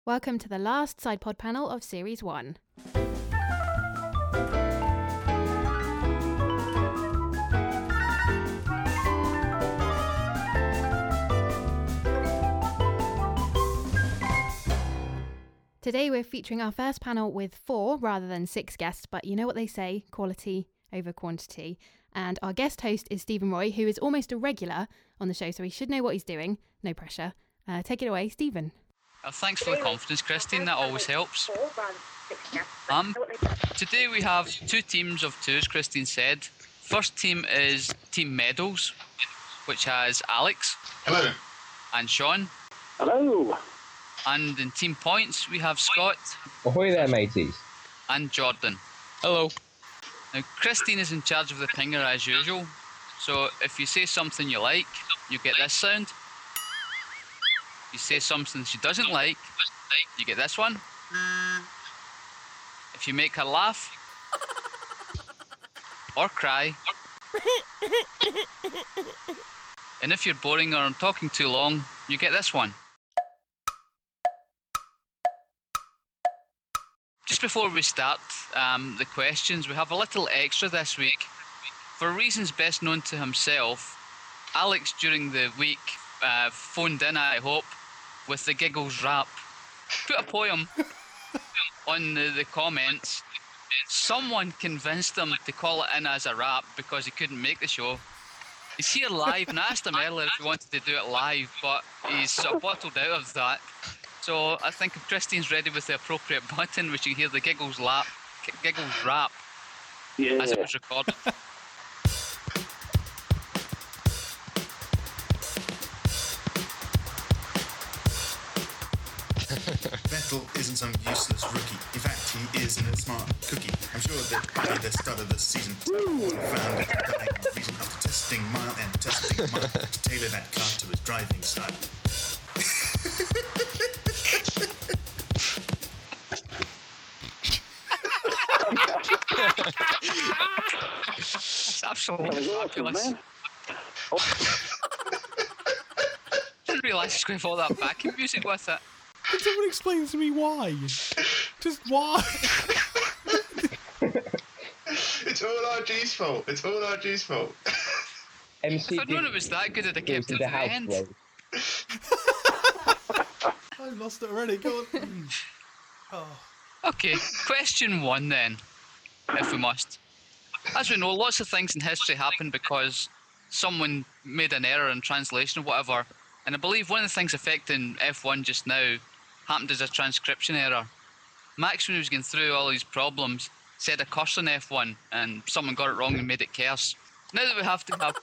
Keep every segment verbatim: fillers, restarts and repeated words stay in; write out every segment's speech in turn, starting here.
Welcome to the last SidePod panel of Series one. Today we're featuring our first panel with four rather than six guests, but you know what they say, quality over quantity. And our guest host is Stephen Roy, who is almost a regular on the show, so he should know what he's doing. No pressure. Uh, take it away, Stephen. Uh, thanks for the confidence, Christine. That always helps. Um, today we have two teams of twos, Christine said. First team is Team Meadows, which has Alex. Hello. And Sean. Hello. And in Team Points, we have Scott. Ahoy there, mateys. And Jordan. Hello. Now, Christine is in charge of the pinger as usual. So if you say something you like, you get this sound. If you say something she doesn't like, you get this one. If you make her laugh or cry, and if you're boring or I'm talking too long, you get this one. Just before we start um, the questions, we have a little extra this week. For reasons best known to himself, Alex during the week uh, phoned in, I hope, with the Giggles rap. Put a poem on the, the comments. Someone convinced him to call it in as a rap because he couldn't make the show. He's here live, and I asked him earlier if he wanted to do it live, but he's sort of bottled out of that. So I think if Christine's ready with the appropriate button, we should hear the Giggles lap, Giggles rap, Yeah. as it was recorded. Vettel isn't some useless rookie. In fact, he is a smart cookie. I'm sure that by the start of the season, he found it the reason after testing mile and testing mile to tailor that car to his driving style. It's absolutely fabulous. Didn't realise he's going to all that backing music with it. Can someone explain to me why? Just why? It's all R G's fault. It's all R G's fault. M C If I'd known it was that good, I'd have kept it to the end. road. I've lost it already. Go on. Oh. Okay, question one then, if we must. As we know, lots of things in history happen because someone made an error in translation or whatever, and I believe one of the things affecting F one just now happened as a transcription error. Max, when he was going through all these problems, said a curse on F one, and someone got it wrong and made it curse. Now that we have to have...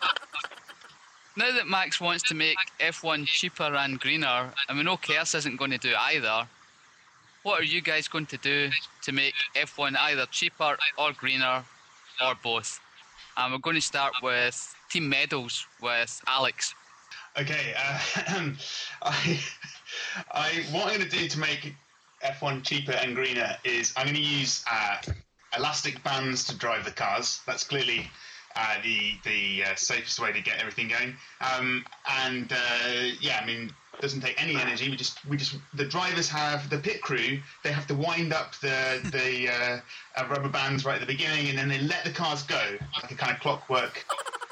Now that Max wants to make F one cheaper and greener, and we know curse isn't going to do either, what are you guys going to do to make F one either cheaper or greener, or both? And we're going to start with Team Meadows, with Alex. Okay, uh, I, I, what I'm going to do to make F one cheaper and greener is I'm going to use uh, elastic bands to drive the cars. That's clearly uh, the the uh, safest way to get everything going. Um, and uh, yeah, I mean, it doesn't take any energy. We just we just the drivers have the pit crew. They have to wind up the the uh, uh, rubber bands right at the beginning, and then they let the cars go like a kind of clockwork.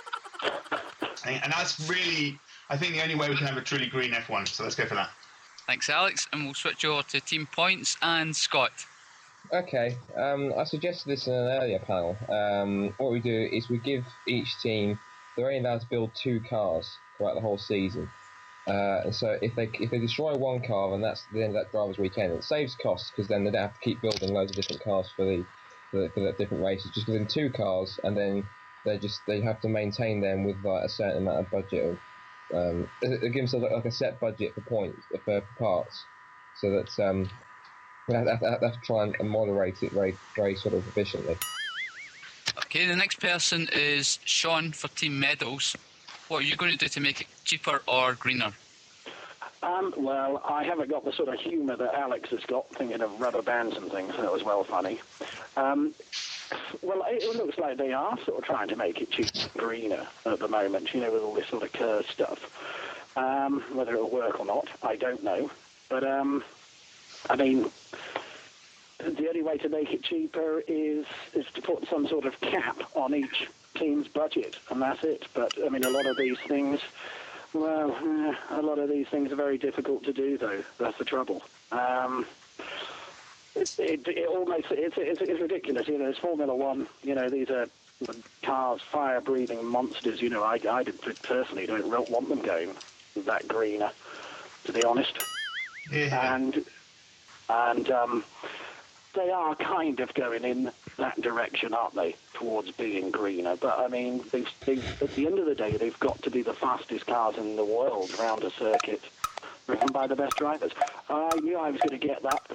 And, and that's really, I think, the only way we can have a truly green F one. So let's go for that. Thanks, Alex. And we'll switch over to Team Points and Scott. Okay, um, I suggested this in an earlier panel. Um, what we do is we give each team, they're only allowed to build two cars throughout the whole season. Uh, and so if they if they destroy one car, then that's the end of that driver's weekend. It saves costs because then they don't have to keep building loads of different cars for the for the, for the different races. Just give them two cars, and then they just they have to maintain them with like a certain amount of budget. Of, um, it, it gives them like a set budget for points for parts, so that um, we have, have, have to try and moderate it very very sort of efficiently. Okay, the next person is Sean for Team Meadows. What are you going to do to make it cheaper or greener? Um, well, I haven't got the sort of humour that Alex has got, thinking of rubber bands and things. That was well funny. Um, well, it, it looks like they are sort of trying to make it cheaper and greener at the moment, you know, with all this sort of curve stuff. Um, whether it'll work or not, I don't know. But um, I mean, the only way to make it cheaper is is to put some sort of cap on each team's budget, and that's it. But, I mean, a lot of these things, well, eh, a lot of these things are very difficult to do, though. That's the trouble. Um, it, it, it all makes it, it's, it's, it's ridiculous. You know, it's Formula One, you know, these are cars, fire-breathing monsters. You know, I, I personally don't want them going that greener, to be honest. Yeah. And, and, um... they are kind of going in that direction, aren't they, towards being greener? But, I mean, they've, they've, at the end of the day, they've got to be the fastest cars in the world around a circuit, driven by the best drivers. I knew I was going to get that.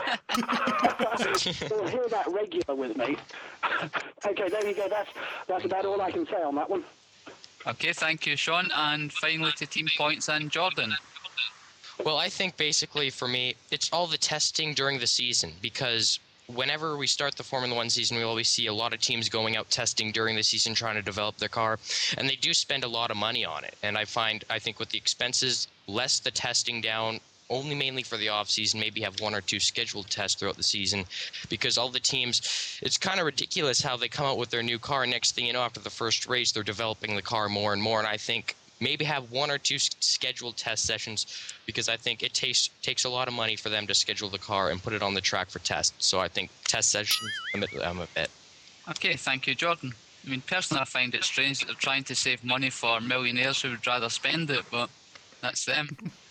You'll hear that regular with me. Okay, there you go. That's, that's about all I can say on that one. Okay, thank you, Sean. And finally to team points and Jordan. Well, I think basically for me, it's all the testing during the season, because whenever we start the Formula One season, we always see a lot of teams going out testing during the season, trying to develop their car, and they do spend a lot of money on it. And I find, I think with the expenses, less the testing down, only mainly for the off season, maybe have one or two scheduled tests throughout the season, because all the teams, it's kind of ridiculous how they come out with their new car. Next thing you know, after the first race, they're developing the car more and more. And I think maybe have one or two scheduled test sessions, because I think it takes takes a lot of money for them to schedule the car and put it on the track for tests. So I think test sessions, I'm a, I'm a bit. Okay, thank you, Jordan. I mean, personally, I find it strange that they're trying to save money for millionaires who would rather spend it, but that's them.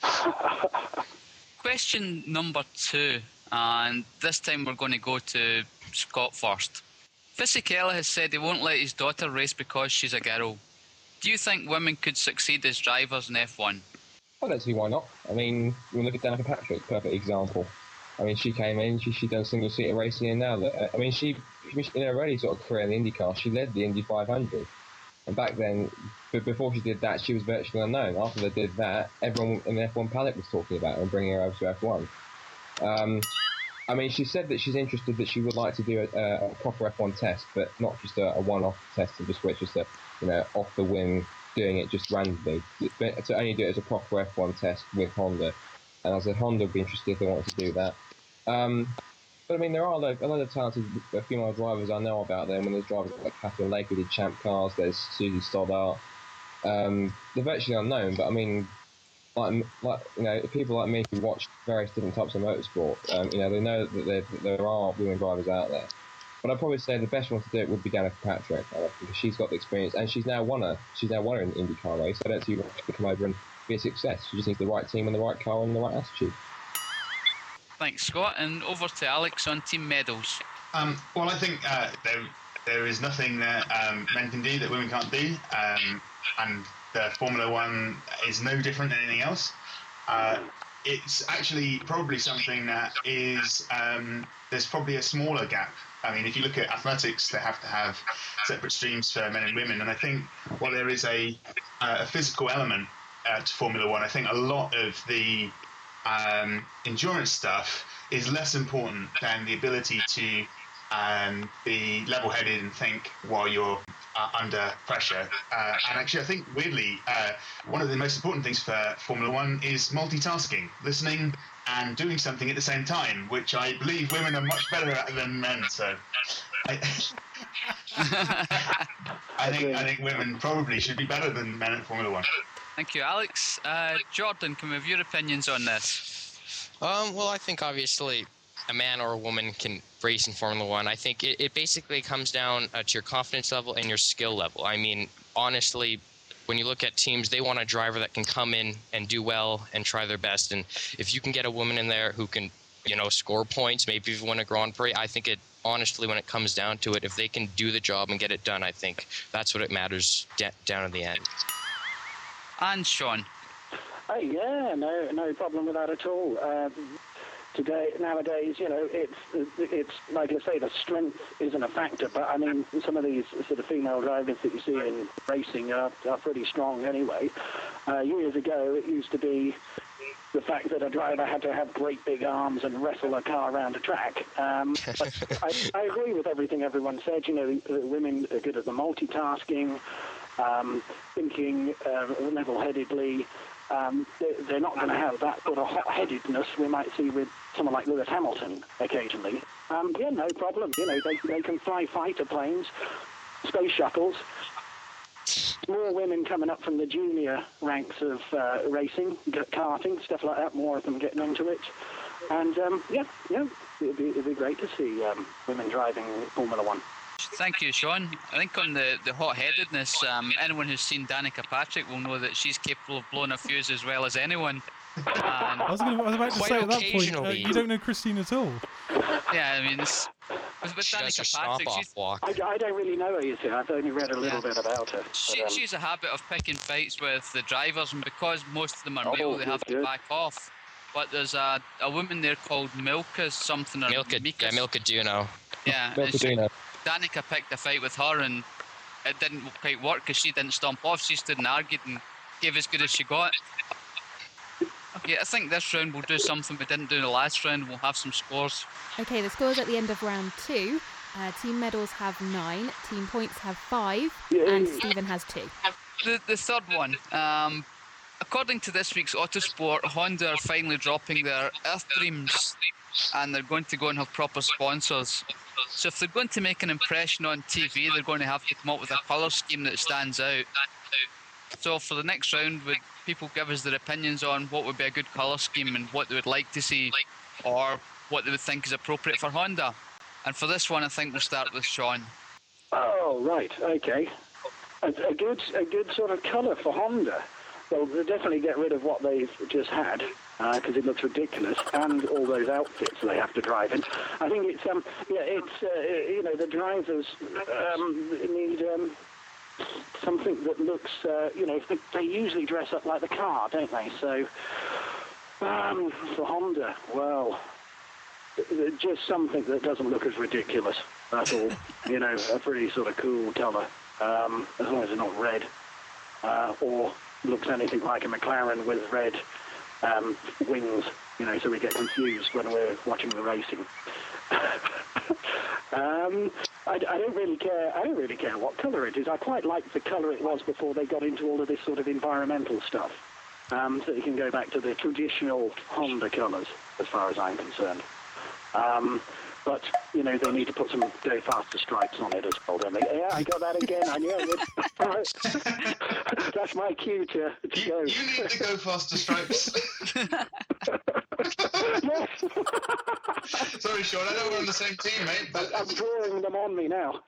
Question number two, and this time we're going to go to Scott first. Fisichella has said he won't let his daughter race because she's a girl. Do you think women could succeed as drivers in F one? I don't see why not. I mean, you look at Danica Patrick, perfect example. I mean, she came in, she she done single-seater racing, and now, that, I mean, she, in her early sort of career in the IndyCar, she led the Indy five hundred. And back then, but before she did that, she was virtually unknown. After they did that, everyone in the F one paddock was talking about her and bringing her over to F one. Um, I mean, she said that she's interested, that she would like to do a, a proper F one test, but not just a, a one-off test and just just a, you know, off the whim, doing it just randomly. But to only do it as a proper F one test with Honda. And I said Honda would be interested if they wanted to do that. Um, but I mean, there are a lot, a lot of talented female drivers I know about there. I mean, there's drivers like Catherine Lake who did champ cars, there's Susie Stoddart. Um, they're virtually unknown, but I mean, like, like you know, people like me who watch various different types of motorsport, um, you know, they know that there, that there are women drivers out there. But I'd probably say the best one to do it would be Danica Patrick, uh, because she's got the experience and she's now won a she's now won an IndyCar race. I don't see why she could come over and be a success. She just needs the right team and the right car and the right attitude. Thanks, Scott. And over to Alex on team medals. Um, well, I think uh, there there is nothing that um, men can do that women can't do, um, and the Formula One is no different than anything else. Uh, it's actually probably something that is um, there's probably a smaller gap. I mean, if you look at athletics, they have to have separate streams for men and women, and I think while there is a, uh, a physical element uh, to Formula One, I think a lot of the um, endurance stuff is less important than the ability to um, be level-headed and think while you're uh, under pressure. Uh, and actually, I think, weirdly, uh, one of the most important things for Formula One is multitasking, listening and doing something at the same time, which I believe women are much better at than men. So I, I think I think women probably should be better than men at Formula One. Thank you, Alex. Uh, Jordan, can we have your opinions on this? Um, well, I think obviously a man or a woman can race in Formula One. I think it, it basically comes down uh, to your confidence level and your skill level. I mean, honestly, when you look at teams, they want a driver that can come in and do well and try their best. And if you can get a woman in there who can, you know, score points, maybe even win a Grand Prix, I think it, honestly, when it comes down to it, if they can do the job and get it done, I think that's what it matters de- down at the end. And Sean. Hey, yeah, no, no problem with that at all. Um, today, nowadays, you know, it's it's like I say, the strength isn't a factor. But I mean, some of these sort of female drivers that you see in racing are, are pretty strong anyway. Uh, years ago, it used to be the fact that a driver had to have great big arms and wrestle a car around a track. Um, but I, I agree with everything everyone said. You know, the, the women are good at the multitasking, um, thinking uh, level-headedly. um, they, they're not going to have that sort of hot-headedness we might see with someone like Lewis Hamilton occasionally. Um, yeah, no problem. You know, they, they can fly fighter planes, space shuttles. More women coming up from the junior ranks of uh, racing, karting, stuff like that. More of them getting onto it. And, um, yeah, yeah, it'd be, it'd be great to see um, women driving Formula One. Thank you, Sean. I think on the, the hot-headedness, um, anyone who's seen Danica Patrick will know that she's capable of blowing a fuse as well as anyone. And I was, gonna, I was about to Quite say at that point, uh, occasionally. you don't know Christine at all. yeah, I mean, it's, with, with She does her Danica stomp Patrick, off she's, walk. I, I don't really know her, you see. I've only read a little Yeah. bit about her. she, but, um, she's a habit of picking fights with the drivers, and because most of them are Oh, male, they good, have to good. back off. But there's a, a woman there called Milka something or Milka, Mika. yeah, Milka Duno. Yeah, Milka and she- Duno. Danica picked a fight with her, and it didn't quite work because she didn't stomp off. She stood and argued and gave as good as she got. Okay, I think this round we'll do something we didn't do in the last round. We'll have some scores. Okay, the scores at the end of round two. Uh, team medals have nine, team points have five, and Yay. Stephen has two. The the third one. Um, according to this week's Autosport, Honda are finally dropping their Earth Dreams, and they're going to go and have proper sponsors. So if they're going to make an impression on T V, they're going to have to come up with a colour scheme that stands out. So for the next round, would people give us their opinions on what would be a good colour scheme and what they would like to see, or what they would think is appropriate for Honda? And for this one, I think we'll start with Sean. Oh, right, okay. A, a good a good sort of colour for Honda. Well, they'll definitely get rid of what they've just had, because it looks ridiculous, and all those outfits they have to drive in. I think it's, um, yeah, it's, uh, you know, the drivers um, need um, something that looks, uh, you know, they, they usually dress up like the car, don't they? So, um, for Honda, well, just something that doesn't look as ridiculous. That's all. You know, a pretty sort of cool colour, um, as long as it's not red, uh, or looks anything like a McLaren with red um, wings. You know, so we get confused when we're watching the racing. um, I, I don't really care. I don't really care what colour it is. I quite like the colour it was before they got into all of this sort of environmental stuff. Um, so you can go back to the traditional Honda colours, as far as I'm concerned. Um, but, you know, they need to put some go faster stripes on it as well, don't they? Yeah, I got that again. I knew I would. That's my cue to, to You, go. you need to go faster stripes. Yes. Sorry, Sean, I know we're on the same team, mate, but I'm drawing them on me now.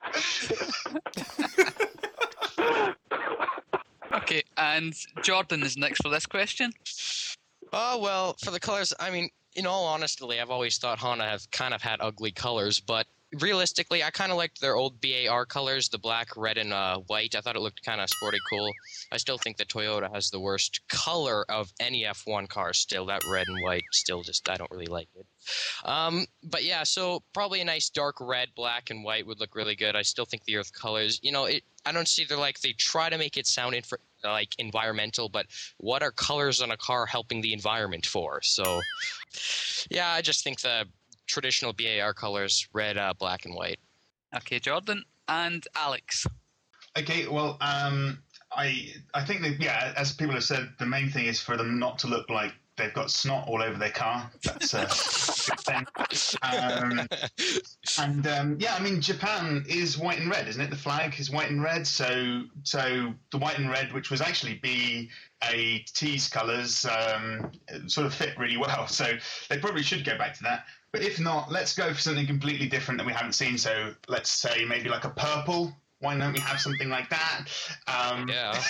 Okay, and Jordan is next for this question. Oh, well, for the colors, I mean, in all honesty, I've always thought Honda have kind of had ugly colors, but realistically, I kind of liked their old B A R colors, the black, red, and uh, white. I thought it looked kind of sporty cool. I still think that Toyota has the worst color of any F one car still. That red and white still just, I don't really like it. Um, but yeah, so probably a nice dark red, black, and white would look really good. I still think the Earth colors, you know, it. I don't see they're like, they try to make it sound in for, like environmental, but what are colors on a car helping the environment for? So yeah, I just think the traditional B A R colors, red, uh, black, and white. Okay, Jordan and Alex. okay. Well, um, I I think that yeah, as people have said, the main thing is for them not to look like they've got snot all over their car. That's a good thing. Um, and um, yeah, I mean, Japan is white and red, isn't it? The flag is white and red. So so the white and red, which was actually B A T's colours, um, sort of fit really well. So they probably should go back to that. But if not, let's go for something completely different that we haven't seen. So let's say maybe like a purple. Why don't we have something like that? Um, Yeah.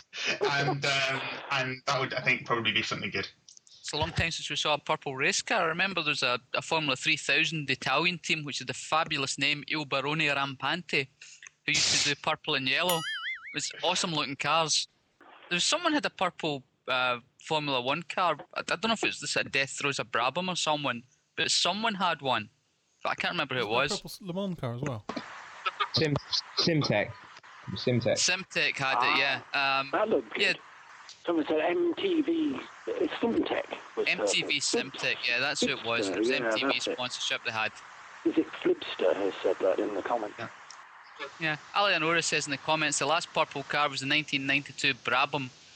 and um, and that would, I think, probably be something good. It's a long time since we saw a purple race car. I remember there's a, a Formula three thousand Italian team, which is the fabulous name Il Barone Rampante, who used to do purple and yellow. It was awesome looking cars. There was someone had a purple uh, Formula One car. I, I don't know if it was this at Death Throws a Brabham or someone, but someone had one. But I can't remember who it was. Purple Le Mans car as well. Sim, Simtech. Simtech. Simtech had it, yeah. Um, That looked good. yeah, Someone said M T V, it's Simtech. was M T V purple. Simtech, yeah, that's who it was. It was Yeah, M T V that's it. sponsorship they had. Is it Flipster has said that in the comment? Yeah, Alianora says in the comments the last purple car was the nineteen ninety-two Brabham,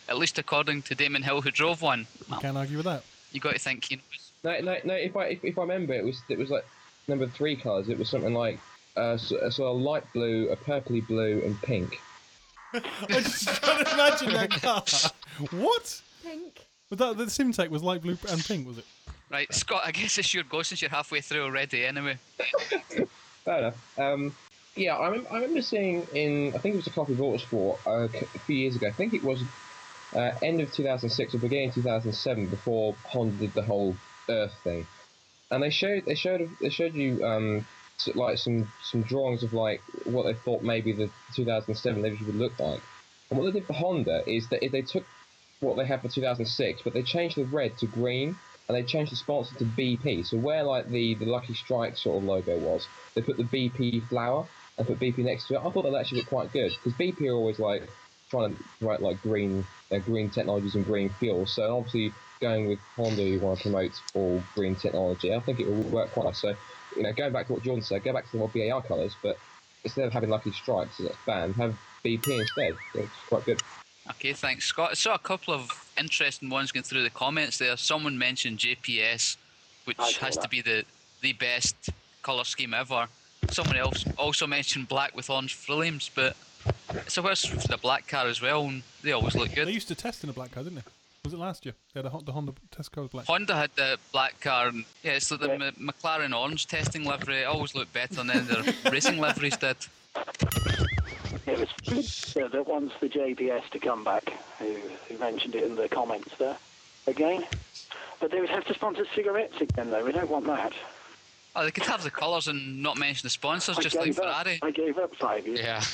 At least according to Damon Hill, who drove one. You can't argue with that. You got to think, you know. No, no, no. If I if, if I remember, it was it was like number three colours. It was something like uh, so, a sort of light blue, a purpley blue, and pink. I just can't imagine that car. What? Pink. But that the Simtek was light blue and pink, was it? Right, Scott, I guess it's your go since you're halfway through already anyway. Fair enough. Um, yeah, I, rem- I remember seeing in, I think it was a copy of Autosport uh, a few years ago. I think it was uh, end of two thousand six or beginning of two thousand seven, before Honda did the whole Earth thing, and they showed they showed they showed you um, so, like some some drawings of like what they thought maybe the two thousand seven Liberty would look like. And what they did for Honda is that they took what they had for two thousand six, but they changed the red to green. And they changed the sponsor to B P. So where like the, the Lucky Strike sort of logo was, they put the B P flower and put B P next to it. I thought that actually looked quite good, because B P are always like trying to write like green uh, green technologies and green fuels. So obviously going with Honda, you want to promote all green technology. I think it will work quite nice. So you know, going back to what Jordan said, go back to the more B A R colours, but instead of having Lucky Strikes, so that's banned, have B P instead. So it's quite good. Okay, thanks, Scott. I saw a couple of interesting ones going through the comments there. Someone mentioned J P S, which has that. to be the, the best colour scheme ever. Someone else also mentioned black with orange flames, but it's a worse for the black car as well, and they always look They good. used to test in a black car, didn't they? Was it last year? They had a, Hon- the Honda test car was black. Honda had the black car, and yeah, it's like the Yeah. M- McLaren orange testing livery. It always looked better than their racing liveries did. It was good uh, that wants the J P S to come back, who, who mentioned it in the comments there again. But they would have to sponsor cigarettes again, though. We don't want that. Oh, they could have the colours and not mention the sponsors, I just like gave up. Ferrari. I gave up five years. Yeah.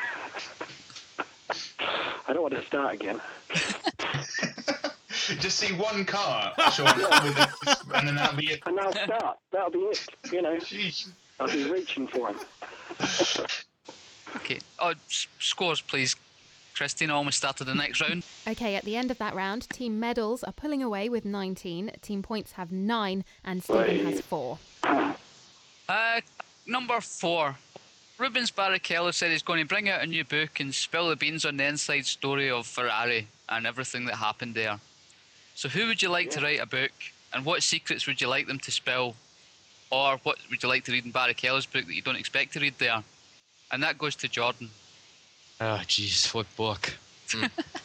I don't want to start again. Just see one car, Sean, with a, and then that'll be it. And I'll start. That'll be it. You know, Jeez. I'll be reaching for him. Okay. Oh, s- scores, please. Christina almost started the next round. Okay, at the end of that round, team medals are pulling away with nineteen, team points have nine, and Stephen has four. Uh, number four. Rubens Barrichello said he's going to bring out a new book and spill the beans on the inside story of Ferrari and everything that happened there. So who would you like to write a book, and what secrets would you like them to spill? Or what would you like to read in Barrichello's book that you don't expect to read there? And that goes to Jordan. Oh, jeez, what book? Hmm.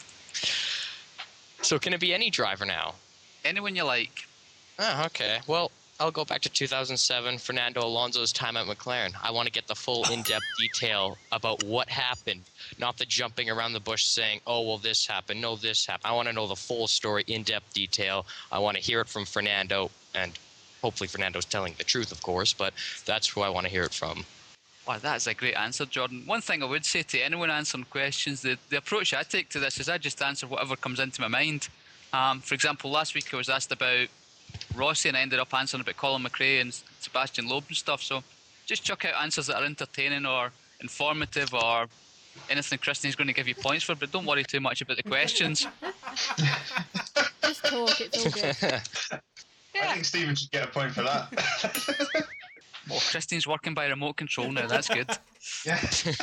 So can it be any driver now? Anyone you like. Oh, okay. Well, I'll go back to two thousand seven, Fernando Alonso's time at McLaren. I want to get the full in-depth detail about what happened, not the jumping around the bush saying, oh, well, this happened, no, this happened. I want to know the full story, in-depth detail. I want to hear it from Fernando, and hopefully Fernando's telling the truth, of course, but that's who I want to hear it from. Wow, that's a great answer, Jordan. One thing I would say to anyone answering questions, the, the approach I take to this is I just answer whatever comes into my mind. Um, for example, last week I was asked about Rossi and I ended up answering about Colin McRae and Sebastian Loeb and stuff. So just chuck out answers that are entertaining or informative or anything Christine's going to give you points for, but don't worry too much about the questions. Just talk, it's all good. I think Stephen should get a point for that. Oh, Christine's working by remote control now, that's good. Yeah.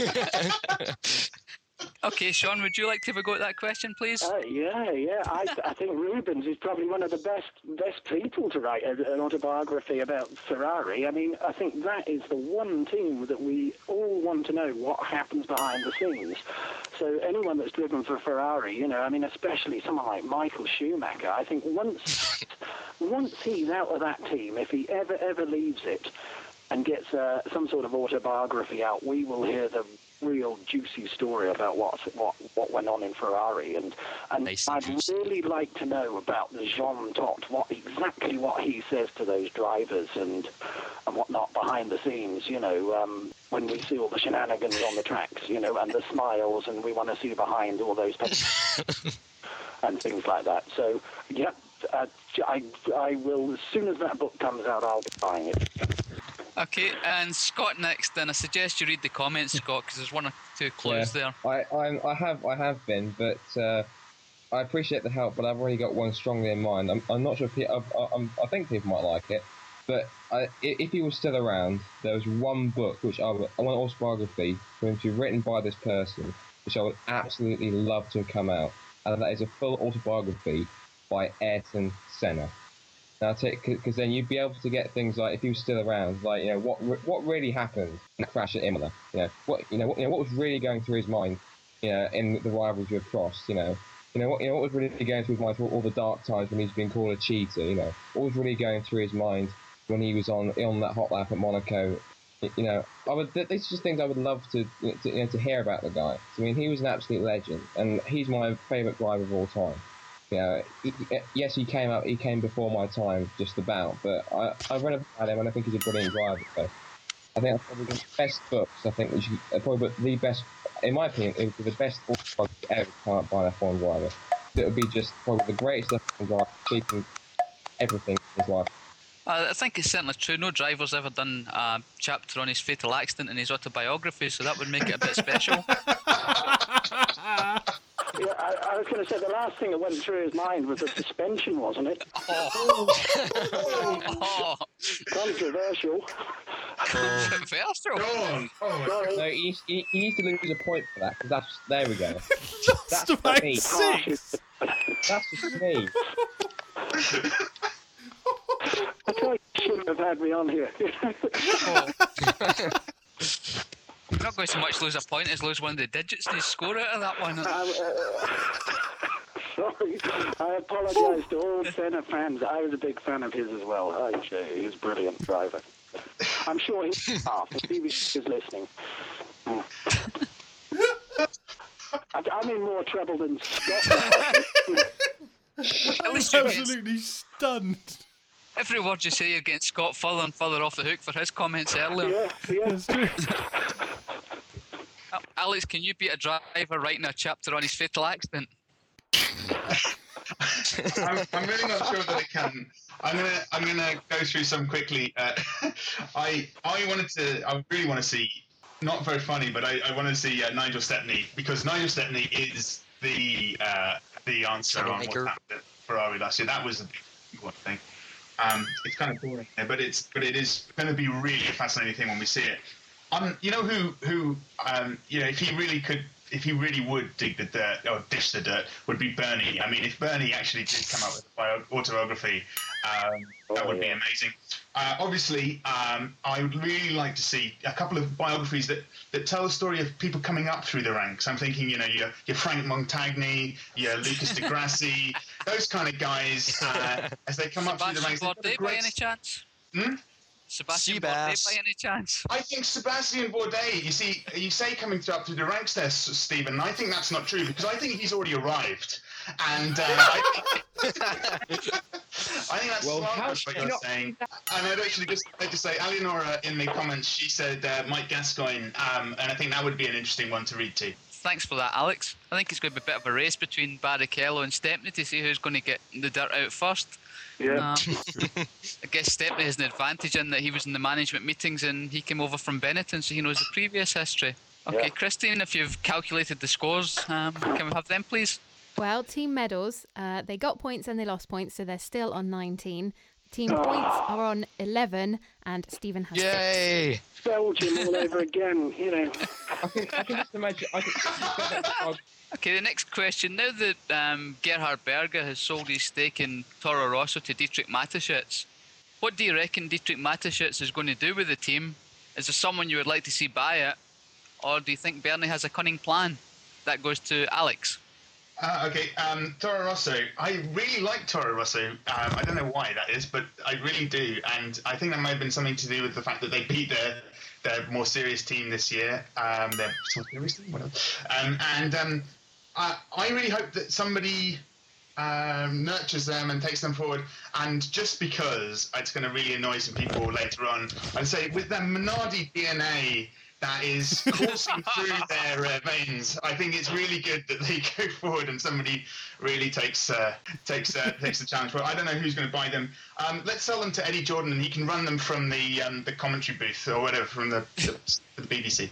Okay, Sean, would you like to have a go at that question, please? Uh, yeah, yeah. I, I think Rubens is probably one of the best best people to write a, an autobiography about Ferrari. I mean, I think that is the one team that we all want to know what happens behind the scenes. So anyone that's driven for Ferrari, you know, I mean, especially someone like Michael Schumacher, I think once once he's out of that team, if he ever, ever leaves it and gets uh, some sort of autobiography out, we will hear the real juicy story about what what what went on in Ferrari, and and Nice and I'd juicy. really like to know about the Jean Todt, what exactly what he says to those drivers and and whatnot behind the scenes. You know, um, when we see all the shenanigans on the tracks, you know, and the smiles, and we want to see behind all those pictures and things like that. So yeah, uh, I I will as soon as that book comes out, I'll be buying it. Okay, and Scott next, and I suggest you read the comments, Scott, because there's one or two clues there. I, I, I have, I have been, but uh, I appreciate the help. But I've already got one strongly in mind. I'm, I'm not sure if he, I, I, I think people might like it, but I, if he was still around, there was one book which I, would, I want an autobiography for him to be written by this person, which I would absolutely love to have come out, and that is a full autobiography by Ayrton Senna. Now, because then you'd be able to get things like, if he was still around, like, you know, what what really happened in the crash at Imola. You know, what you know, what, you know, what was really going through his mind, you know, in the rivalry with Prost. You know, you know what you know what was really going through his mind through all the dark times when he's been called a cheater. You know, what was really going through his mind when he was on on that hot lap at Monaco. You know, I would. These are just things I would love to, you know, to, you know, to hear about the guy. I mean, he was an absolute legend, and he's my favourite driver of all time. You know, he, yes, he came out. He came before my time, just about. But I, I read about him, and I think he's a brilliant driver. So I think that's probably the best books. I think that you, probably the best, in my opinion, it would be the best book ever come out by an F one driver. It would be just probably the greatest F one driver, keeping everything in his life. Uh, I think it's certainly true. No driver's ever done a chapter on his fatal accident in his autobiography, so that would make it a bit special. Yeah, I, I was going to say the last thing that went through his mind was the suspension, wasn't it? Oh. Oh. Controversial. Controversial. Go on. Oh, No, he, he, he needs to lose a point for that, because that's, there we go. Just That's about me. six. That's just me. I thought you shouldn't have had me on here. Oh. You're not going to so much lose a point as lose one of the digits and score out of that one. Um, uh, sorry, I apologise to all Senna fans. I was a big fan of his as well. I say he was a brilliant driver. I'm sure he's half if he was listening. I, I'm in more trouble than Scott. At least you're against, Absolutely stunned. every word you say, you're getting Scott further and further off the hook for his comments earlier. Yeah, yeah. That's true. Uh, Alex, can you beat a driver writing a chapter on his fatal accident? I'm, I'm really not sure that I can. I'm gonna I'm gonna go through some quickly. Uh, I I wanted to. I really want to see. Not very funny, but I, I want to see uh, Nigel Stepney, because Nigel Stepney is the uh, the answer on what Troublemaker. happened at Ferrari last year. That was a big one thing. Um, it's kind of boring, but it's but it is going to be really a fascinating thing when we see it. Um, you know who who um, you know if he really could. If he really would dig the dirt or dish the dirt, would be Bernie. I mean, if Bernie actually did come up with a bio- autobiography, um, that Oh, would yeah. be amazing. Uh, obviously, um, I would really like to see a couple of biographies that, that tell the story of people coming up through the ranks. I'm thinking, you know, your, your Frank Montagny, your Lucas Di Grassi, those kind of guys, uh, as they come up through the Sebastian ranks. they've got a Bourdais by great- any chance? Hmm? Sebastian Seabass. Bourdais by any chance? I think Sebastian Bourdais, you see, you say coming up through the ranks there, S- Stephen, and I think that's not true, because I think he's already arrived. And uh, I, think, I think that's Well, how smart, what should you you're not saying. And I'd actually just like to say, Eleonora in the comments, she said uh, Mike Gascoigne, um, and I think that would be an interesting one to read too. Thanks for that, Alex. I think it's going to be a bit of a race between Barrichello and Stepney to see who's going to get the dirt out first. Yeah. Um, I guess Stepney has an advantage in that he was in the management meetings and he came over from Benetton, so he knows the previous history. Okay, Yeah. Christine, if you've calculated the scores, um, can we have them, please? Well, team medals, uh, they got points and they lost points, so they're still on nineteen. Team points are on eleven, and Stephen has six. Yay! Belgium all over again, you know. I can, I can just imagine. I can, Okay, the next question. Now that um, Gerhard Berger has sold his stake in Toro Rosso to Dietrich Mateschitz, what do you reckon Dietrich Mateschitz is going to do with the team? Is there someone you would like to see buy it? Or do you think Bernie has a cunning plan? That goes to Alex. Uh, okay, um, Toro Rosso. I really like Toro Rosso. Um, I don't know why that is, but I really do. And I think that might have been something to do with the fact that they beat their, their more serious team this year. Um, their more serious team? Whatever. Um, and um, I, I really hope that somebody um, nurtures them and takes them forward. And just because it's going to really annoy some people later on, I'd say with their Minardi D N A that is coursing through their uh, veins, I think it's really good that they go forward and somebody really takes uh, takes uh, takes the challenge. Well, I don't know who's going to buy them. Um, let's sell them to Eddie Jordan, and he can run them from the um, the commentary booth or whatever from the, the, the B B C.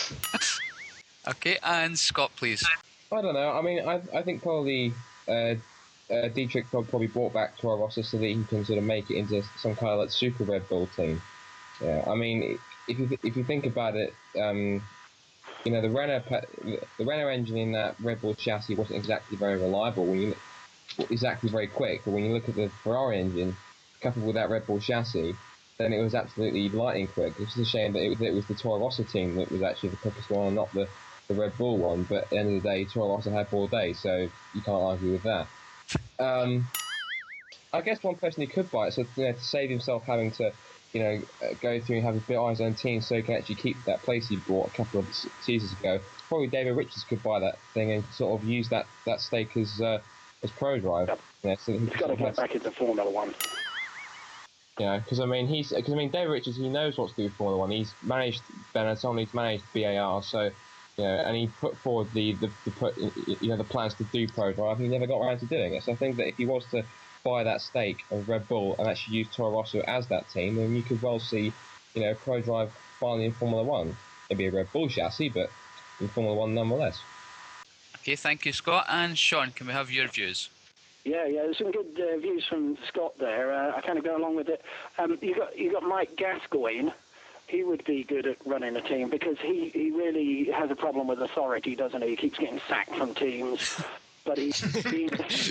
Okay, and Scott, please. I don't know. I mean, I I think probably uh, uh, Dietrich prob- probably brought back Toro Rosso so that he can sort of make it into some kind of like super Red Bull team. Yeah, I mean, if you th- if you think about it, um, you know, the Renault the Renault engine in that Red Bull chassis wasn't exactly very reliable when you exactly very quick. But when you look at the Ferrari engine coupled with that Red Bull chassis, then it was absolutely lightning quick. It's just a shame that it, that it was the Toro Rosso team that was actually the quickest one, and not the, the Red Bull one. But at the end of the day, Toro Rosso had four days, so you can't argue with that. Um, I guess one person who could buy it, so you know, to save himself having to, you know, go through and have a bit of his own team, so he can actually keep that place he bought a couple of seasons ago. Probably David Richards could buy that thing and sort of use that, that stake as uh, as pro drive. Yep. You know, so He's got to get has, back into Formula One. You know, because I mean, he's because I mean, David Richards, he knows what to do with Formula One. He's managed Benetton, he's managed B A R, so you know, and he put forward the the, the put you know the plans to do pro drive. He never got around to doing it. So I think that if he was to buy that stake of Red Bull and actually use Toro Rosso as that team, then you could well see, you know, pro drive finally in Formula One. It'd be a Red Bull chassis, but in Formula One nonetheless. Okay, thank you, Scott. And Sean, can we have your views? Yeah, yeah, there's some good uh, views from Scott there. Uh, I kind of go along with it. Um, you got you got Mike Gascoigne. He would be good at running a team because he, he really has a problem with authority, doesn't he? He keeps getting sacked from teams, but he he,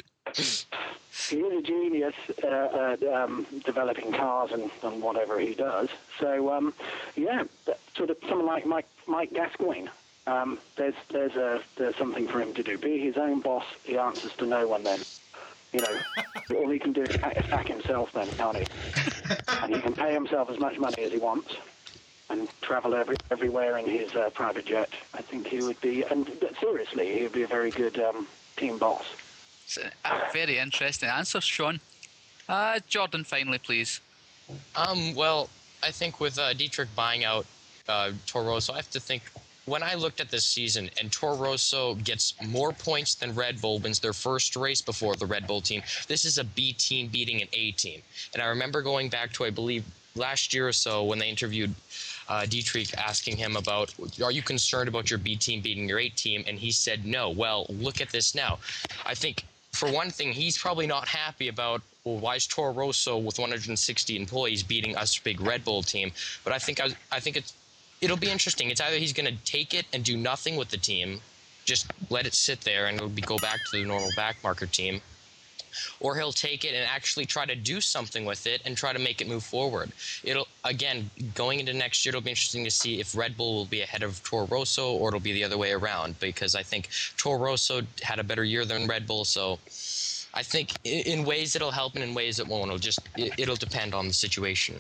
he is a genius uh, at um, developing cars and, and whatever he does. So um, yeah, sort of someone like Mike Mike Gascoigne. Um, there's there's a there's something for him to do. Be his own boss. He answers to no one then. You know, all he can do is attack himself then, can't he? And he can pay himself as much money as he wants and travel every, everywhere in his uh, private jet. I think he would be, and seriously, he would be a very good um, team boss. It's a, a very interesting answer, Sean. Uh, Jordan, finally, please. Um, well, I think with uh, Dietrich buying out uh, Toro Rosso, I have to think, when I looked at this season and Toro Rosso gets more points than Red Bull, wins their first race before the Red Bull team, this is a B team beating an A team. And I remember going back to, I believe, last year or so when they interviewed uh, Dietrich, asking him about, are you concerned about your B team beating your A team? And he said no. Well, look at this now. I think, for one thing, he's probably not happy about, well, why is Toro Rosso with one hundred sixty employees beating us big Red Bull team? But I think I, I think it's It'll be interesting. It's either he's going to take it and do nothing with the team, just let it sit there and it'll be, go back to the normal backmarker team, or he'll take it and actually try to do something with it and try to make it move forward. It'll, again, going into next year, it'll be interesting to see if Red Bull will be ahead of Toro Rosso or it'll be the other way around, because I think Toro Rosso had a better year than Red Bull, so I think in ways it'll help and in ways it won't. It'll just, it'll depend on the situation.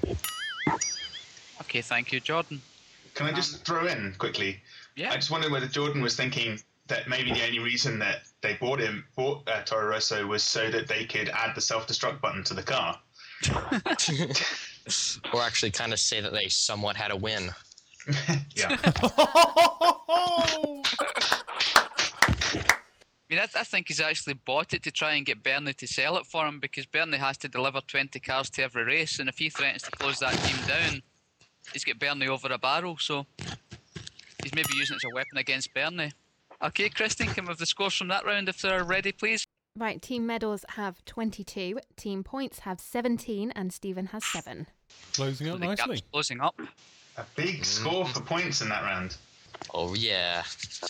Okay, thank you, Jordan. Can I just throw in quickly? Yeah. I just wondered whether Jordan was thinking that maybe the only reason that they bought him, bought uh, Toro Rosso, was so that they could add the self-destruct button to the car. Or actually kind of say that they somewhat had a win. Yeah. I mean, I, I think he's actually bought it to try and get Bernie to sell it for him, because Bernie has to deliver twenty cars to every race, and if he threatens to close that team down, he's got Bernie over a barrel, so he's maybe using it as a weapon against Bernie. Okay, Kristen, can we have the scores from that round if they're ready, please? Right, team medals have twenty-two, team points have seventeen, and Stephen has seven. Closing So up the nicely. gap's closing up. A big score for points in that round. Oh, yeah.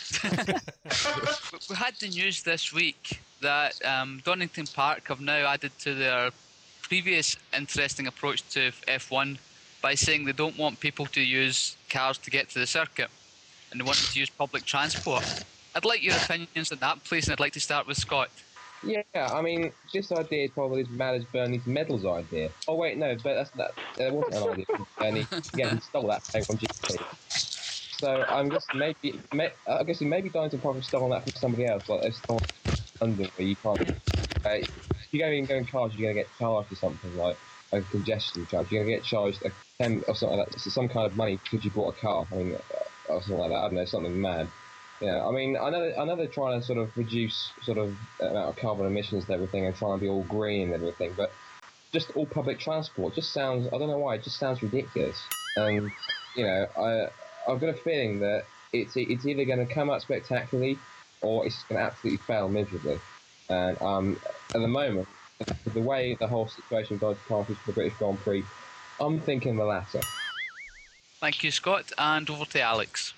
We had the news this week that um, Donington Park have now added to their previous interesting approach to F one by saying they don't want people to use cars to get to the circuit, and they want them to use public transport. I'd like your opinions on that, please, and I'd like to start with Scott. Yeah, I mean, this idea is probably as mad as Bernie's medals idea. Oh wait, no, but that's that. There wasn't an idea from Bernie. Yeah, he stole that thing from G P. So I'm just maybe, may, I guess maybe Donington probably stole that from somebody else. Like they stole London, where you can't. Uh, if you go in going charged, you're gonna get charged or something like a congestion charge. You're gonna get charged a ten or something like that. So some kind of money because you bought a car. I mean, or something like that. I don't know, something mad. Yeah, I mean, I know, I know they're trying to sort of reduce sort of amount of carbon emissions and everything, and trying to be all green and everything, but just all public transport just sounds, I don't know why, it just sounds ridiculous. And, you know, I, I've got a feeling that it's it's either going to come out spectacularly or it's going to absolutely fail miserably. And um, at the moment, the way the whole situation goes for the British Grand Prix, I'm thinking the latter. Thank you, Scott, and over to Alex.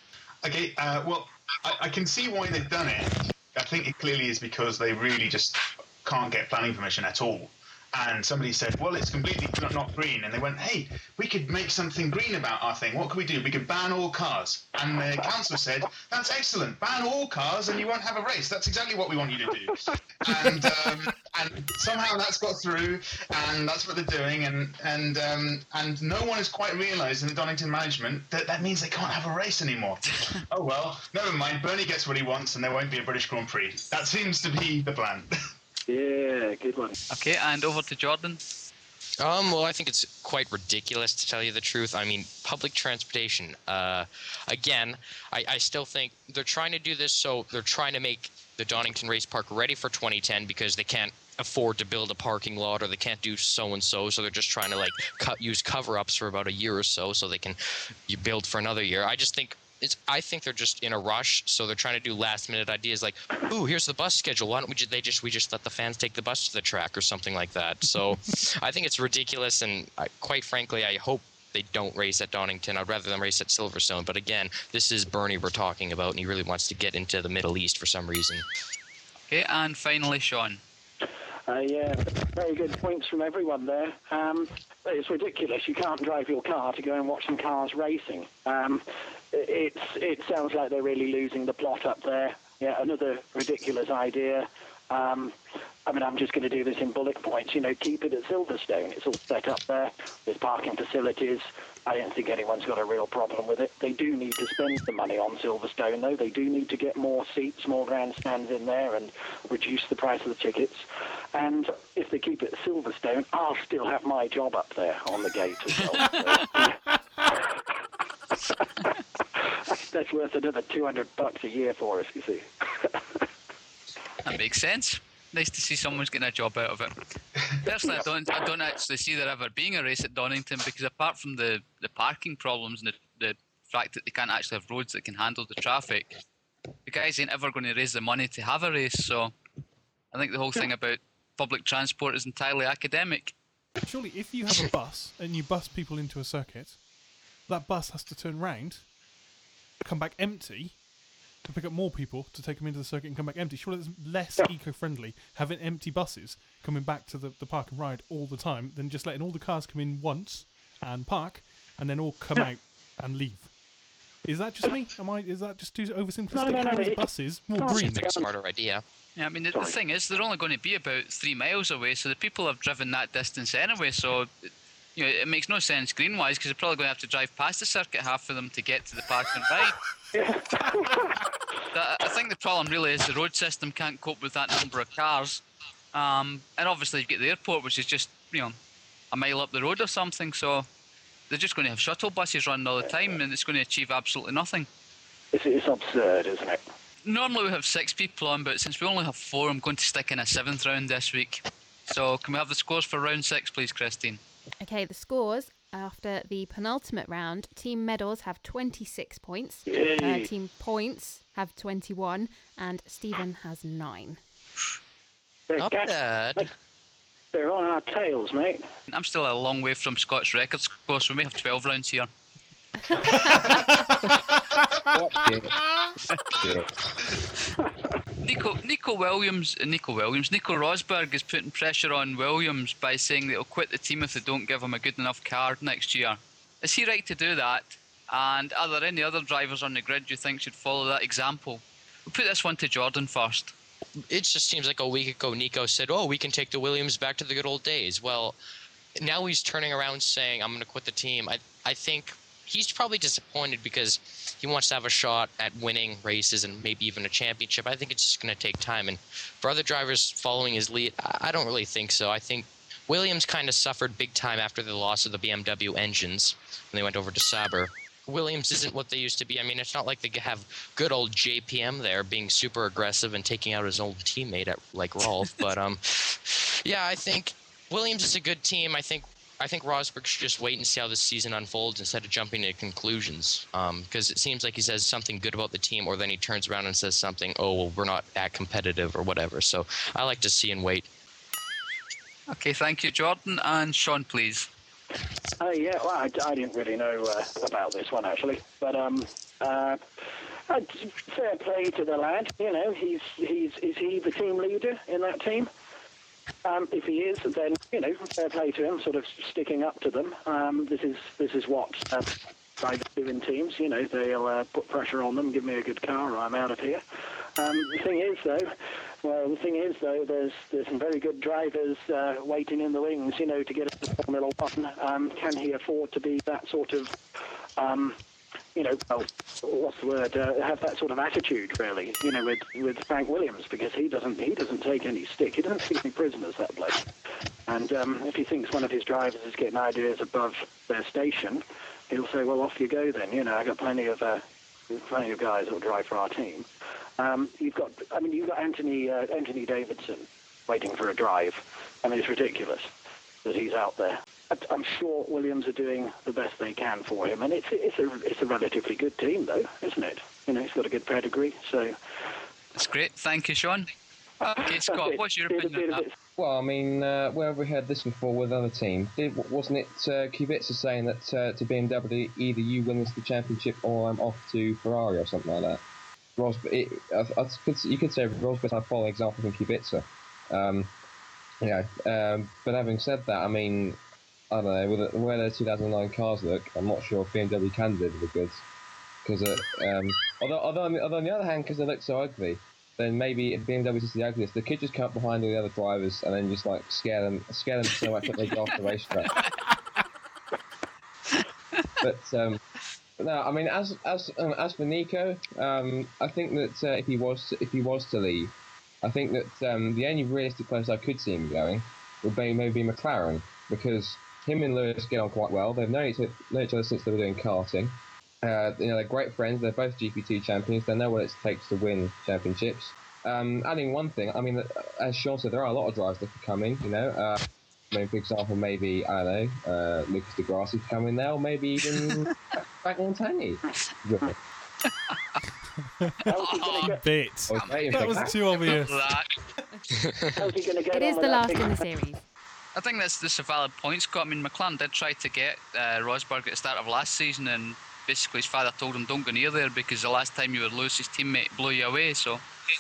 Okay, uh, well, I, I can see why they've done it. I think it clearly is because they really just can't get planning permission at all. And somebody said, well, it's completely not green. And they went, hey, we could make something green about our thing. What could we do? We could ban all cars. And the council said, that's excellent. Ban all cars and you won't have a race. That's exactly what we want you to do. and um, and somehow that's got through, and that's what they're doing. And and um, and no one has quite realised in the Donington management that that means they can't have a race anymore. Oh, well, never mind. Bernie gets what he wants and there won't be a British Grand Prix. That seems to be the plan. Yeah, good one. Okay, and over to Jordan. Um, well, I think it's quite ridiculous, to tell you the truth. I mean, public transportation. Uh, again, I, I still think they're trying to do this, so they're trying to make the Donington Race Park ready for twenty ten because they can't afford to build a parking lot, or they can't do so and so. So they're just trying to like cut, use cover-ups for about a year or so, so they can you build for another year. I just think. It's, I think they're just in a rush, so they're trying to do last-minute ideas like, "Ooh, here's the bus schedule. Why don't we just they just we just let the fans take the bus to the track or something like that?" So, I think it's ridiculous, and I, quite frankly, I hope they don't race at Donington. I'd rather them race at Silverstone. But again, this is Bernie we're talking about, and he really wants to get into the Middle East for some reason. Okay, and finally, Sean. Uh, yeah, very good points from everyone there. Um, it's ridiculous. You can't drive your car to go and watch some cars racing. Um, it's it sounds like they're really losing the plot up there. Yeah, another ridiculous idea. Um, I mean, I'm just going to do this in bullet points. You know, keep it at Silverstone. It's all set up there. There's parking facilities. I don't think anyone's got a real problem with it. They do need to spend the money on Silverstone, though. They do need to get more seats, more grandstands in there, and reduce the price of the tickets. And if they keep it at Silverstone, I'll still have my job up there on the gate as well. So, that's worth another two hundred bucks a year for us, you see. That makes sense. Nice to see someone's getting a job out of it. Personally, I don't, I don't actually see there ever being a race at Donington because apart from the, the parking problems and the, the fact that they can't actually have roads that can handle the traffic, the guys ain't ever going to raise the money to have a race. So I think the whole thing about public transport is entirely academic. Surely, if you have a bus and you bus people into a circuit, that bus has to turn round, come back empty, to pick up more people to take them into the circuit and come back empty. Surely it's less eco-friendly having empty buses coming back to the, the park and ride all the time than just letting all the cars come in once and park and then all come out and leave. Is that just me? Am I? Is that just too oversimplistic? No, no, no, Having no, buses more no, green. Seems like a smarter idea. Yeah, I mean, the, the thing is, they're only going to be about three miles away, so the people have driven that distance anyway, so you know, it makes no sense green-wise because they're probably going to have to drive past the circuit, half of them, to get to the park and ride. That, I think the problem really is the road system can't cope with that number of cars. Um, and obviously you get the airport, which is just, you know, a mile up the road or something, so they're just going to have shuttle buses running all the time and it's going to achieve absolutely nothing. It's, it's absurd, isn't it? Normally we have six people on, but since we only have four, I'm going to stick in a seventh round this week. So can we have the scores for round six, please, Christine? Okay, the scores after the penultimate round. Team Medals have twenty-six points. Yay. Uh, team Points have twenty-one. And Stephen has nine. They're, Not gas- bad. they're on our tails, mate. I'm still a long way from Scott's record score, so we may have twelve rounds here. Watch it. Yeah. Nico Nico Williams, uh, Nico Williams, Nico Rosberg is putting pressure on Williams by saying that he'll quit the team if they don't give him a good enough car next year. Is he right to do that? And are there any other drivers on the grid you think should follow that example? We'll put this one to Jordan first. It just seems like a week ago Nico said, oh, we can take the Williams back to the good old days. Well, now he's turning around saying, I'm going to quit the team. I, I think he's probably disappointed because he wants to have a shot at winning races and maybe even a championship. I think it's just going to take time. And for other drivers following his lead, I don't really think so. I think Williams kind of suffered big time after the loss of the B M W engines when they went over to Sauber. Williams isn't what they used to be. I mean, it's not like they have good old J P M there being super aggressive and taking out his old teammate at, like Rolf. But, um, yeah, I think Williams is a good team. I think I think Rosberg should just wait and see how this season unfolds instead of jumping to conclusions. Because um, it seems like he says something good about the team, or then he turns around and says something, oh, well, we're not that competitive or whatever. So I like to see and wait. Okay, thank you, Jordan. And Sean, please. Uh, yeah, well, I, I didn't really know uh, about this one, actually. But um, uh, Uh, fair play to the lad. You know, he's he's is he the team leader in that team? Um, if he is, then you know, fair play to him, sort of sticking up to them. Um, this is this is what uh, drivers do in teams. You know, they'll uh, put pressure on them, give me a good car, or I'm out of here. Um, the thing is, though, well, the thing is, though, there's there's some very good drivers uh, waiting in the wings. You know, to get into Formula One. Um, can he afford to be that sort of um, you know, well, what's the word? Uh, have that sort of attitude, really. You know, with, with Frank Williams, because he doesn't he doesn't take any stick. He doesn't take any prisoners, that bloke. And um, if he thinks one of his drivers is getting ideas above their station, he'll say, "Well, off you go then." You know, I got plenty of uh, plenty of guys that'll drive for our team. Um, you've got, I mean, you've got Anthony uh, Anthony Davidson waiting for a drive. I mean, it's ridiculous that he's out there. I'm sure Williams are doing the best they can for him, and it's it's a it's a relatively good team, though, isn't it? You know, he's got a good pedigree, so that's great. Thank you, Sean. Okay, Scott, what's your opinion on that? Well, I mean, uh, where have we heard this before with other teams? Did, wasn't it uh, Kubica saying that uh, to B M W, either you win the championship or I'm off to Ferrari or something like that? Ros- it, I, I could, you could say Rosberg had a following example from Kubica. Um, you know, um, but having said that, I mean, I don't know, with the, where the two thousand nine cars look, I'm not sure if B M W can deliver the goods. Because, uh, um, although, although, on the, although on the other hand, because they look so ugly, then maybe if B M W is the ugliest, they could just come up behind all the other drivers and then just like scare them, scare them so much that they go off the racetrack. But um, no, I mean, as as um, as for Nico, um, I think that uh, if he was to, if he was to leave, I think that um, the only realistic place I could see him going would be maybe McLaren, because him and Lewis get on quite well. They've known each, known each other since they were doing karting. Uh, you know, they're great friends. They're both G P two champions. They know what it takes to win championships. Um, adding one thing, I mean, as Sean said, there are a lot of drivers that could come in. You know, uh, I mean, for example, maybe I don't know, uh, Lucas Di Grassi could come in now, maybe even Frank Montani. Oh, bit. Okay, that was too obvious. It is the last in the series. I think that's, that's a valid point, Scott. I mean, McLaren did try to get uh, Rosberg at the start of last season, and basically his father told him, don't go near there because the last time you were Lewis's teammate blew you away. So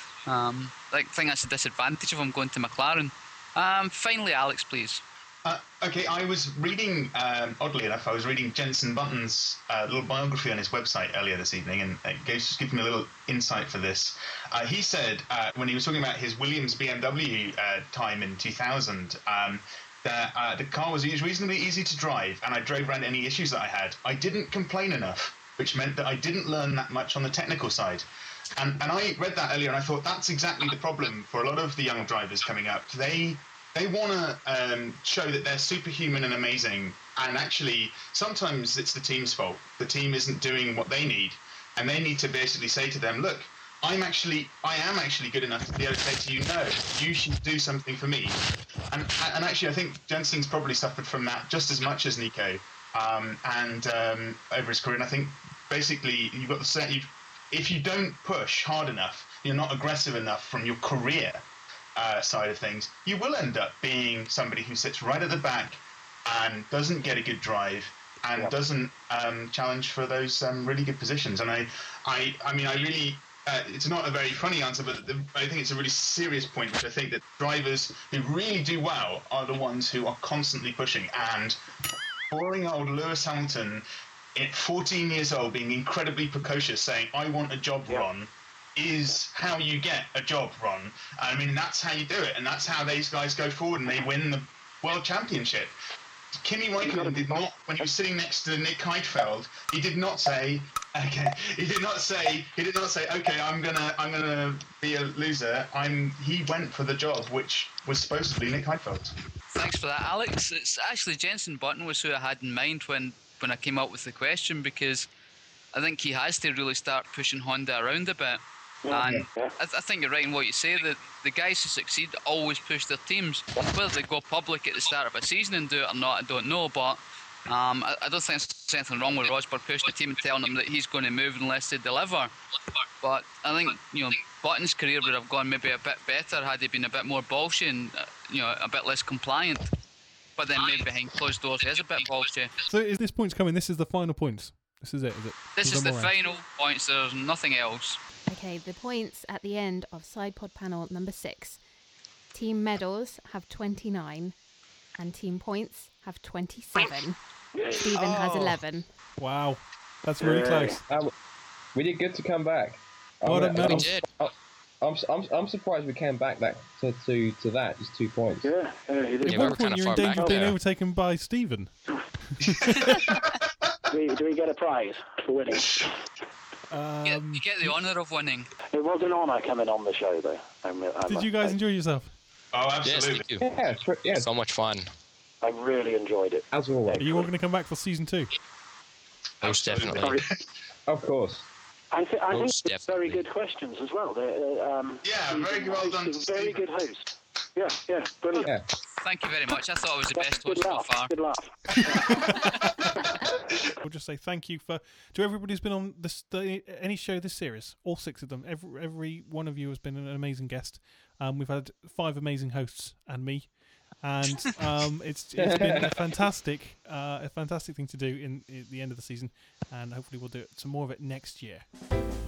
um, I think that's a disadvantage of him going to McLaren. Um, finally, Alex, please. Uh, okay, I was reading, um, oddly enough, I was reading Jenson Button's uh, little biography on his website earlier this evening, and it gives, just giving me a little insight for this. Uh, he said, uh, when he was talking about his Williams B M W uh, time in two thousand, um, that uh, the car was reasonably easy to drive, and I drove around any issues that I had. I didn't complain enough, which meant that I didn't learn that much on the technical side. And, and I read that earlier, and I thought that's exactly the problem for a lot of the young drivers coming up. They... They want to um, show that they're superhuman and amazing, and actually sometimes it's the team's fault. The team isn't doing what they need, and they need to basically say to them, look, I'm actually, I am actually good enough to be able to say to you, no, you should do something for me. And and actually I think Jensen's probably suffered from that just as much as Nico, um, and um, over his career. And I think basically you've got to say, if you don't push hard enough, you're not aggressive enough from your career Uh, side of things, you will end up being somebody who sits right at the back and doesn't get a good drive and yep. doesn't um, challenge for those um, really good positions. And I, I, I mean, I really, uh, it's not a very funny answer, but the, I think it's a really serious point, which I think that drivers who really do well are the ones who are constantly pushing. And boring old Lewis Hamilton, at fourteen years old, being incredibly precocious, saying, I want a job, yep. Ron, is how you get a job, Ron. I mean, that's how you do it, and that's how these guys go forward and they win the world championship. Kimi Räikkönen did not, when he was sitting next to Nick Heidfeld, he did not say, okay, he did not say, he did not say, okay, I'm gonna, I'm gonna be a loser. I'm. He went for the job, which was supposedly Nick Heidfeld. Thanks for that, Alex. It's actually Jenson Button was who I had in mind when, when I came up with the question, because I think he has to really start pushing Honda around a bit. And I, th- I think you're right in what you say, that the guys who succeed always push their teams. Whether they go public at the start of a season and do it or not, I don't know, but um, I, I don't think there's anything wrong with Rosberg pushing the team and telling them that he's going to move unless they deliver. But I think, you know, Button's career would have gone maybe a bit better had he been a bit more ballsy and, uh, you know, a bit less compliant. But then maybe behind closed doors he is a bit ballsy. So is this point's coming? This is the final point. This is it, is it? This There's is no the more round. final points. There's nothing else. Okay, the points at the end of side pod panel number six. Team medals have twenty-nine, and team points have twenty-seven. Stephen has Oh. eleven. Wow, that's really Yeah. close. Um, we did good to come back. Well I'm, done, I'm, We medals. did. I'm, I'm, I'm surprised we came back that to, to, to that, just two points. Yeah, yeah, he At did. Yeah, we one were point, kinda you're in far danger back of being there. overtaken by Stephen. Do we, do we get a prize for winning? You Um, get, you get the honour of winning. It was an honour coming on the show, though. I, I did must you guys say. enjoy yourself? Oh, Yes, absolutely. thank you. Yeah, tr- yeah, So much fun. I really enjoyed it. as always. Are you all going to come back for season two? Most Absolutely. definitely. Of course. I, th- I think Most it's very definitely. good questions as well. They're, uh, um, Yeah, Stephen very well done is to a Very Stephen. good host. Yeah, yeah, brilliant. Yeah. Thank you very much. I thought I was the best Good host so laugh. far. Good laugh. We'll just say thank you for to everybody who's been on this the, any show this series. All six of them. Every every one of you has been an amazing guest. Um, we've had five amazing hosts and me, and um, it's it's been a fantastic uh, a fantastic thing to do in, in the end of the season, and hopefully we'll do some more of it next year.